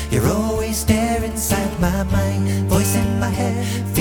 You're always there inside my mind, voice in my head,